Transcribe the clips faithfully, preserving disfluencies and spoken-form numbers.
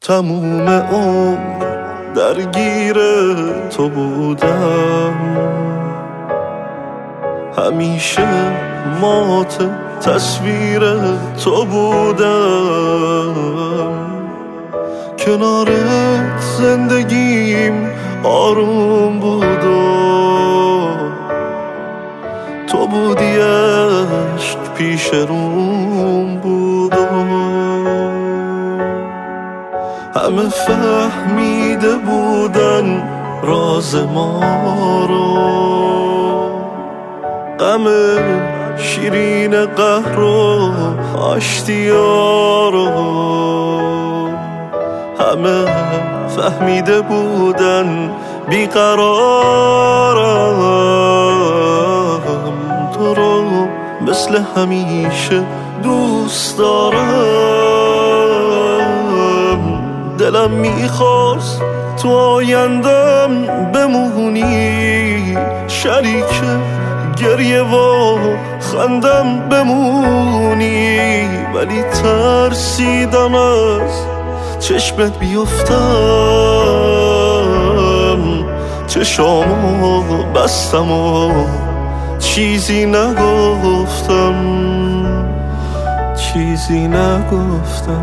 تموم عمر درگیر تو بودم، همیشه مات تصویر تو بودم. کنارت زندگیم آروم بود و تو بودی عشق پیش روم بود و همه فهمیده بودن راز ما رو، غم شیرین قهر و آشتیا رو. همه فهمیده بودن بیقرارم، تو رو مثل همیشه دوست دارم. دلم میخواست تو آیندم بمونی، شریک گریه و خندم بمونی، ولی ترسیدم از چشمت بیفتم. چشامو بستم و چیزی نگفتم، چیزی نگفتم.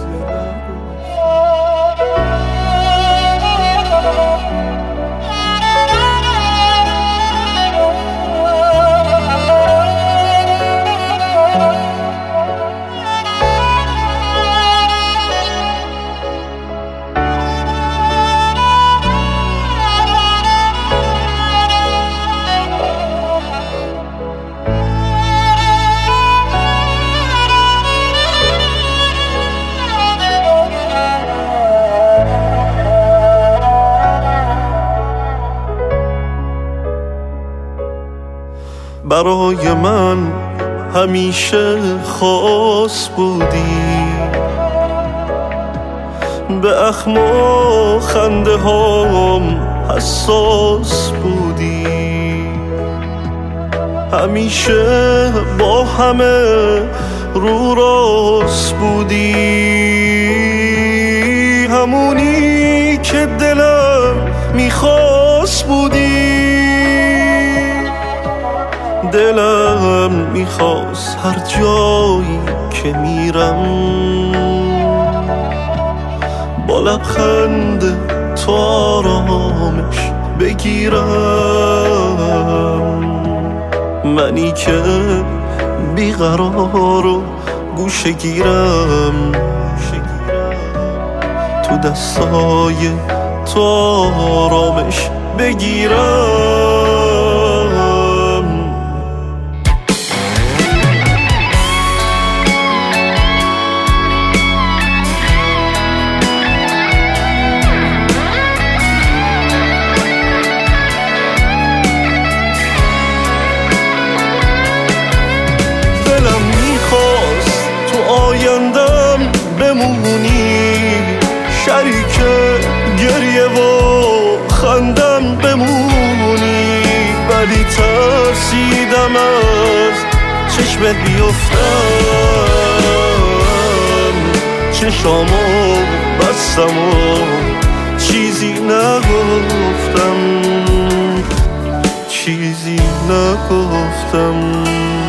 برای من همیشه خاص بودی، به اخم و خنده هام حساس بودی. همیشه با همه رو راست بودی، همونی که دلم میخواست بودی. دلم میخواست هر جایی که میرم با لبخند تو آرامش بگیرم. منی که بیقرار و گوشه گیرم، تو دستای تو آرامش بگیرم. آیندم بمونی، شریک گریه و خندم بمونی، ولی ترسیدم از چشمت بیفتم. چشامو بستم و چیزی نگفتم، چیزی نگفتم.